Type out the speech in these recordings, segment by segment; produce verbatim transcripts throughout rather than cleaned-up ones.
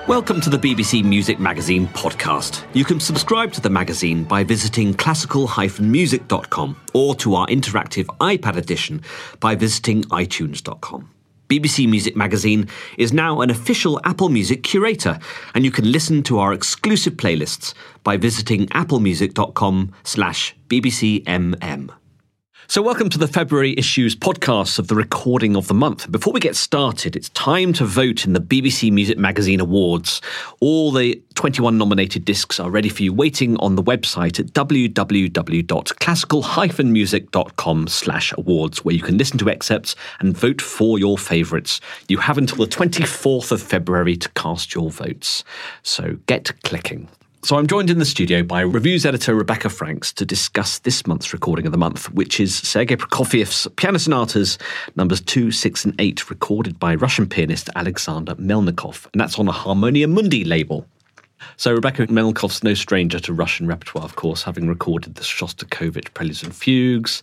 Welcome to the B B C Music Magazine podcast. You can subscribe to the magazine by visiting classical dash music dot com or to our interactive iPad edition by visiting i tunes dot com. B B C Music Magazine is now an official Apple Music curator, and you can listen to our exclusive playlists by visiting applemusic.com slash bbcmm. So welcome to the February issues podcast of the recording of the month. Before we get started, it's time to vote in the B B C Music Magazine Awards. All the twenty-one nominated discs are ready for you, waiting on the website at www.classical dash music dot com slash awards, where you can listen to excerpts and vote for your favourites. You have until the twenty-fourth of February to cast your votes. So get clicking. So I'm joined in the studio by reviews editor Rebecca Franks to discuss this month's recording of the month, which is Sergei Prokofiev's Piano Sonatas numbers two, six and eight, recorded by Russian pianist Alexander Melnikov, and that's on a Harmonia Mundi label. So Rebecca, Melnikov's no stranger to Russian repertoire, of course, having recorded the Shostakovich Preludes and Fugues.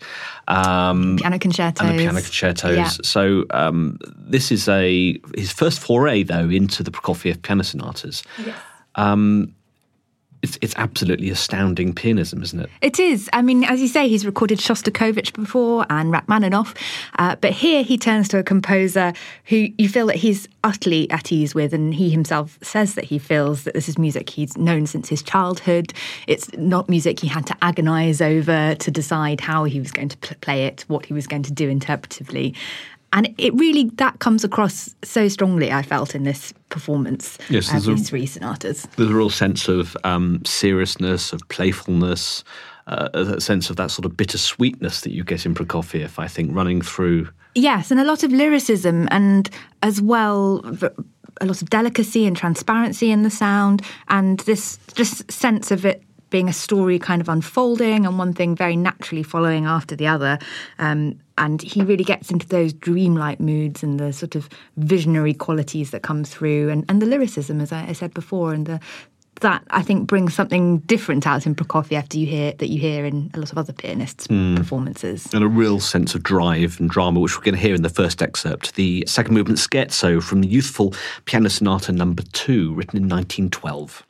Um, piano concertos. And the piano concertos. Yeah. So um, this is a his first foray, though, into the Prokofiev Piano Sonatas. Yes. Um, It's, it's absolutely astounding pianism, isn't it? It is. I mean, as you say, he's recorded Shostakovich before and Rachmaninoff, uh, but here he turns to a composer who you feel that he's utterly at ease with, and he himself says that he feels that this is music he's known since his childhood. It's not music he had to agonise over to decide how he was going to pl- play it, what he was going to do interpretively. And it really, that comes across so strongly, I felt, in this performance yes, of these a, three sonatas. There's a real sense of um, seriousness, of playfulness, uh, a sense of that sort of bittersweetness that you get in Prokofiev, I think, running through. Yes, and a lot of lyricism, and as well a lot of delicacy and transparency in the sound, and this just sense of it being a story kind of unfolding and one thing very naturally following after the other. Um, and he really gets into those dreamlike moods and the sort of visionary qualities that come through, and, and the lyricism, as I, I said before, and the, that, I think, brings something different out in Prokofiev that you hear, that you hear in a lot of other pianists' mm. performances. And a real sense of drive and drama, which we're going to hear in the first excerpt, the second movement scherzo from the youthful Piano Sonata number two, written in nineteen twelve.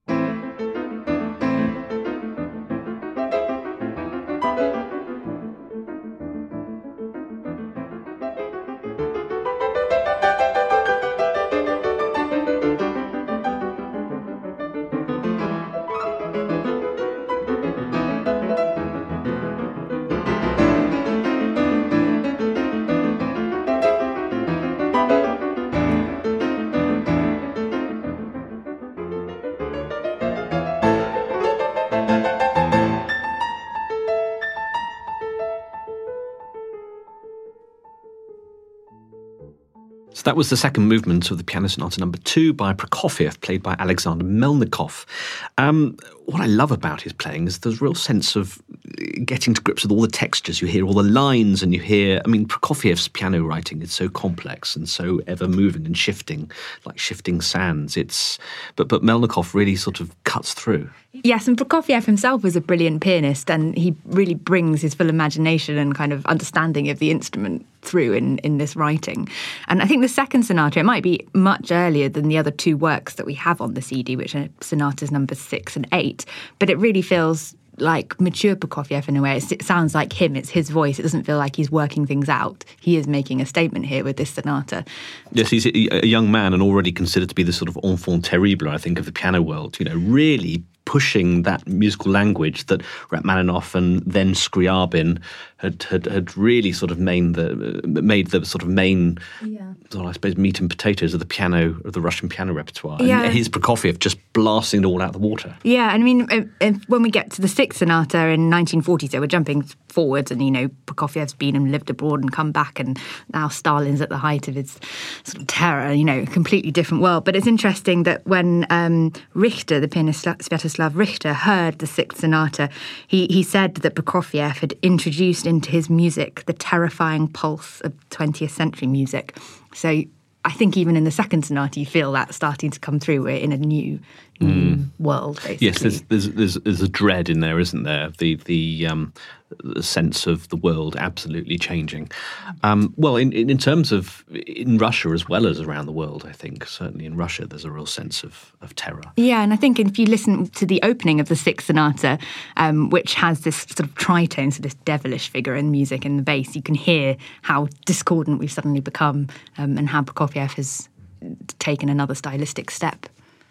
That was the second movement of the Piano Sonata number two by Prokofiev, played by Alexander Melnikov. Um, what I love about his playing is there's a real sense of getting to grips with all the textures. You hear all the lines, and you hear, I mean, Prokofiev's piano writing is so complex and so ever-moving and shifting, like shifting sands. It's, but, but Melnikov really sort of cuts through. Yes, and Prokofiev himself is a brilliant pianist, and he really brings his full imagination and kind of understanding of the instrument through in, in this writing. And I think the second sonata, it might be much earlier than the other two works that we have on the C D, which are sonatas numbers six and eight, but it really feels like mature Prokofiev in a way. It sounds like him, it's his voice. It doesn't feel like he's working things out. He is making a statement here with this sonata. Yes, he's a young man and already considered to be the sort of enfant terrible, I think, of the piano world, you know, really pushing that musical language that Rachmaninoff and then Scriabin had had, had really sort of made the made the sort of main, yeah. well, I suppose, meat and potatoes of the piano, of the Russian piano repertoire. Yeah. And here's Prokofiev just blasting it all out of the water. Yeah, I mean, if, if, when we get to the sixth sonata in nineteen forty, so we're jumping forwards, and, you know, Prokofiev's been and lived abroad and come back, and now Stalin's at the height of his sort of terror, you know, a completely different world. But it's interesting that when um, Richter, the pianist Sviatoslav Richter, heard the sixth sonata, he, he said that Prokofiev had introduced into his music the terrifying pulse of twentieth century music. So I think even in the second sonata you feel that starting to come through. We're in a new new world, basically. Yes, there's, there's there's there's a dread in there, isn't there? The the um, the sense of the world absolutely changing. Um, well, in in terms of in Russia as well as around the world, I think certainly in Russia there's a real sense of of terror. Yeah, and I think if you listen to the opening of the Sixth Sonata, um, which has this sort of tritone, so this devilish figure in music in the bass, you can hear how discordant we've suddenly become, um, and how Prokofiev has taken another stylistic step.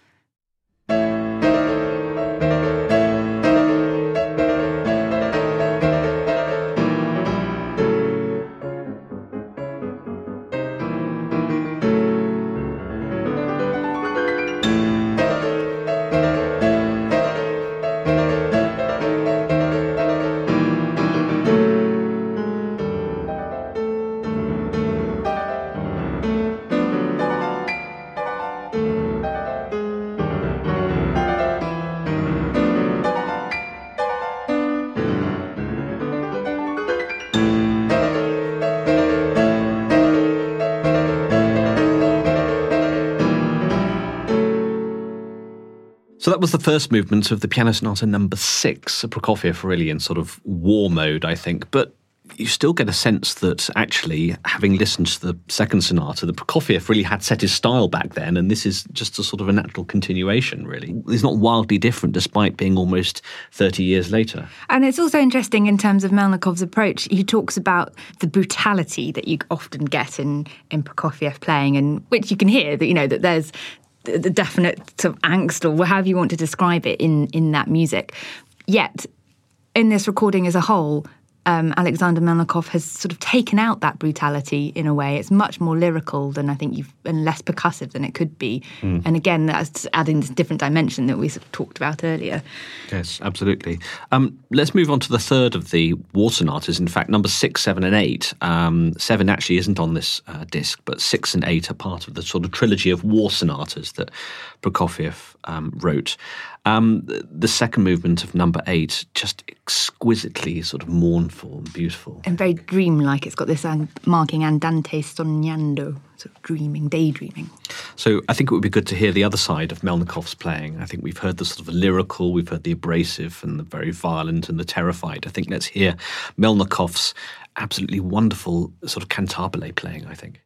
So that was the first movement of the Piano Sonata number six, Prokofiev really in sort of war mode, I think. But you still get a sense that actually, having listened to the second sonata, the Prokofiev really had set his style back then, and this is just a sort of a natural continuation, really. It's not wildly different, despite being almost thirty years later. And it's also interesting in terms of Melnikov's approach. He talks about the brutality that you often get in, in Prokofiev playing, and which you can hear, that you know, that there's the definite sort of angst, or however you want to describe it, in, in that music. Yet, in this recording as a whole, um, Alexander Melnikov has sort of taken out that brutality in a way. It's much more lyrical than I think you've, and less percussive than it could be. Mm. And again, that's adding this different dimension that we sort of talked about earlier. Yes, absolutely. Um, let's move on to the third of the war sonatas. In fact, number six, seven, and eight. Um, seven actually isn't on this uh, disc, but six and eight are part of the sort of trilogy of war sonatas that Prokofiev um, wrote. Um, the second movement of number eight, just exquisitely sort of mournful and beautiful. And very dreamlike. It's got this um, marking andante sognando, sort of dreaming, daydreaming. So I think it would be good to hear the other side of Melnikov's playing. I think we've heard the sort of lyrical, we've heard the abrasive and the very violent and the terrified. I think let's hear Melnikov's absolutely wonderful sort of cantabile playing, I think.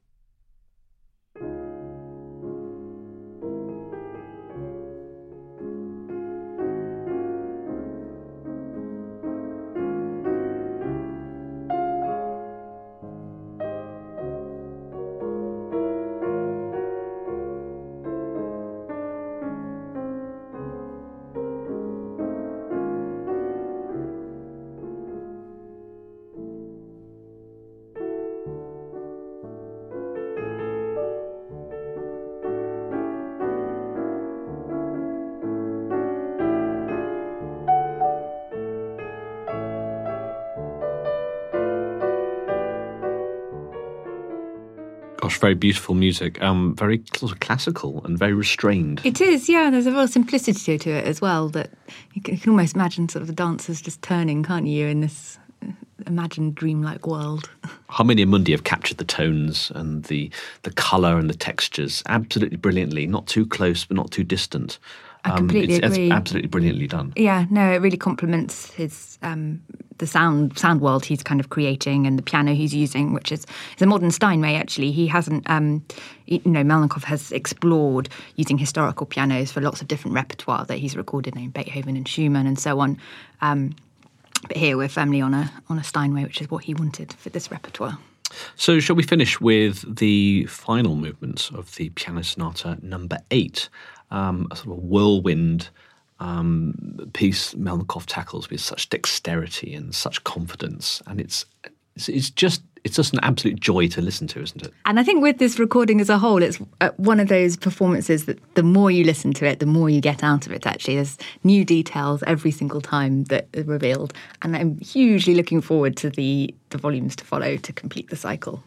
Gosh, very beautiful music. Um, very sort of classical and very restrained. It is, yeah. There's a real simplicity to it as well, that you can, you can almost imagine sort of the dancers just turning, can't you, in this imagined dreamlike world. Harmonia Mundi have captured the tones and the the colour and the textures absolutely brilliantly. Not too close, but not too distant. I completely um, it's, agree. It's absolutely brilliantly done. Yeah, no, it really complements his um, the sound sound world he's kind of creating, and the piano he's using, which is, is a modern Steinway. Actually, he hasn't. Um, you know, Melnikov has explored using historical pianos for lots of different repertoire that he's recorded, you know, Beethoven and Schumann and so on. Um, but here we're firmly on a on a Steinway, which is what he wanted for this repertoire. So shall we finish with the final movement of the Piano Sonata number eight, um, a sort of whirlwind um, piece Melnikov tackles with such dexterity and such confidence, and it's it's, it's just it's just an absolute joy to listen to, isn't it? And I think with this recording as a whole, it's one of those performances that the more you listen to it, the more you get out of it, actually. There's new details every single time that are revealed. And I'm hugely looking forward to the, the volumes to follow to complete the cycle.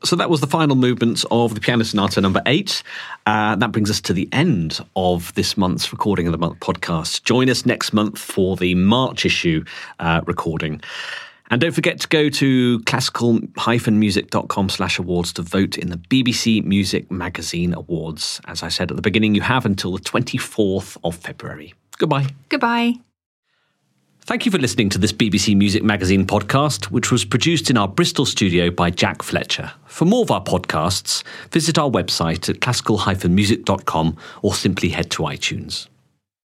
So that was the final movement of the Piano Sonata number eight. Uh, that brings us to the end of this month's Recording of the Month podcast. Join us next month for the March issue uh, recording. And don't forget to go to classical music dot com slash awards to vote in the B B C Music Magazine Awards. As I said at the beginning, you have until the twenty-fourth of February. Goodbye. Goodbye. Thank you for listening to this B B C Music Magazine podcast, which was produced in our Bristol studio by Jack Fletcher. For more of our podcasts, visit our website at classical music dot com or simply head to iTunes.